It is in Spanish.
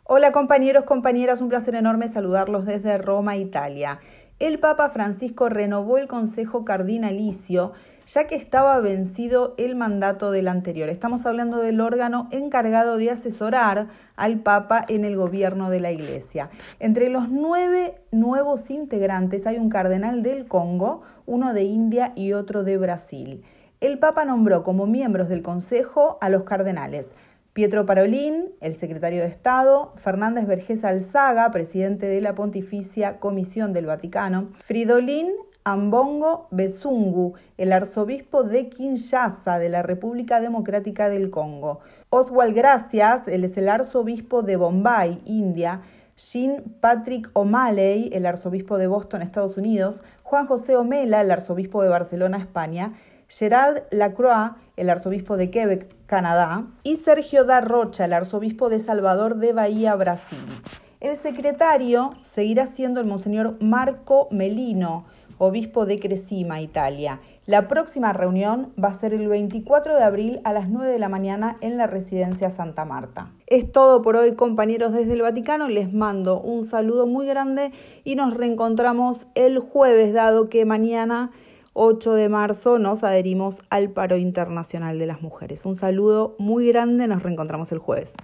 Hola compañeros, compañeras, un placer enorme saludarlos desde Roma, Italia. El Papa Francisco renovó el Consejo Cardinalicio, ya que estaba vencido el mandato del anterior. Estamos hablando del órgano encargado de asesorar al Papa en el gobierno de la Iglesia. Entre los 9 nuevos integrantes hay un cardenal del Congo, uno de India y otro de Brasil. El Papa nombró como miembros del Consejo a los cardenales Pietro Parolin, el secretario de Estado, Fernández Vergés Alzaga, presidente de la Pontificia Comisión del Vaticano, Fridolin Ambongo Besungu, el arzobispo de Kinshasa, de la República Democrática del Congo, Oswald Gracias, él es el arzobispo de Bombay, India, Jean Patrick O'Malley, el arzobispo de Boston, Estados Unidos, Juan José Omela, el arzobispo de Barcelona, España, Gerald Lacroix, el arzobispo de Quebec, Canadá, y Sergio da Rocha, el arzobispo de Salvador de Bahía, Brasil. El secretario seguirá siendo el monseñor Marco Melino, obispo de Cresima, Italia. La próxima reunión va a ser el 24 de abril a las 9 de la mañana en la residencia Santa Marta. Es todo por hoy, compañeros desde el Vaticano. Les mando un saludo muy grande y nos reencontramos el jueves, dado que mañana 8 de marzo nos adherimos al paro internacional de las mujeres. Un saludo muy grande, nos reencontramos el jueves.